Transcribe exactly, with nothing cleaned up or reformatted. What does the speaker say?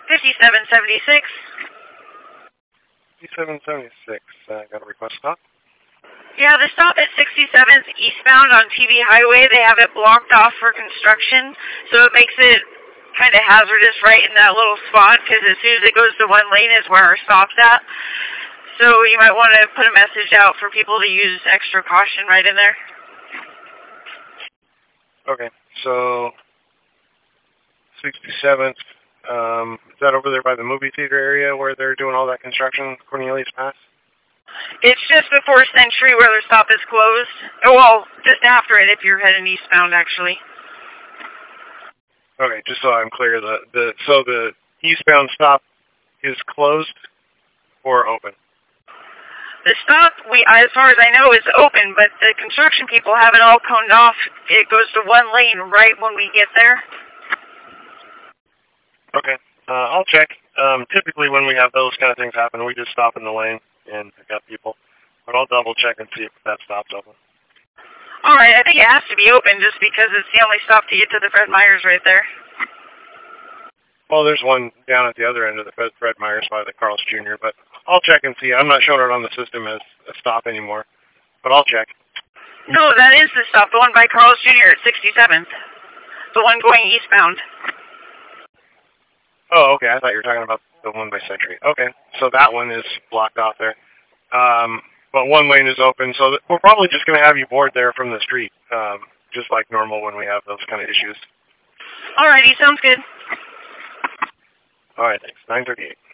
fifty-seven seventy-six. fifty-seven seventy-six. Uh, got a request stop? Yeah, the stop at sixty-seventh eastbound on T V Highway, they have it blocked off for construction, so it makes it kind of hazardous right in that little spot, because as soon as it goes to one lane is where our stop's at. So you might want to put a message out for people to use extra caution right in there. Okay, so sixty-seventh, um, is that over there by the movie theater area where they're doing all that construction, Cornelius Pass? It's just before Century where the stop is closed. Oh, well, just after it if you're heading eastbound, actually. Okay, just so I'm clear, the, the so the eastbound stop is closed or open? The stop, we, as far as I know, is open, but the construction people have it all coned off. It goes to one lane right when we get there. Okay, uh, I'll check. Um, typically when we have those kind of things happen, we just stop in the lane and pick up people. But I'll double check and see if that stop's open. All right, I think it has to be open just because it's the only stop to get to the Fred Meyers right there. Well, there's one down at the other end of the Fred, Fred Meyers by the Carl's Junior, but I'll check and see. I'm not showing it on the system as a stop anymore, but I'll check. No, that is the stop, the one by Carl's Junior at sixty-seventh. The one going eastbound. Oh, okay. I thought you were talking about the one by Century. Okay, so that one is blocked off there. Um, but one lane is open, so th- we're probably just going to have you board there from the street, um, just like normal when we have those kind of issues. Alrighty, sounds good. All right, thanks. nine thirty-eight.